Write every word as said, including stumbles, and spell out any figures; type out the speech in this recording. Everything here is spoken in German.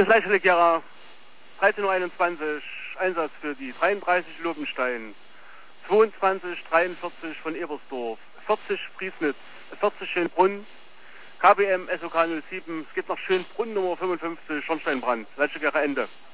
Hier ist Leichteleggera, dreizehn Uhr einundzwanzig, Einsatz für die dreiunddreißig Lobenstein, zweiundzwanzig dreiundvierzig von Ebersdorf, vierzig Friesnitz, vierzig Schönbrunn, K B M S O K null sieben, es geht nach Schönbrunn Nummer fünfundfünfzig, Schornsteinbrand, Leichteleggera Ende.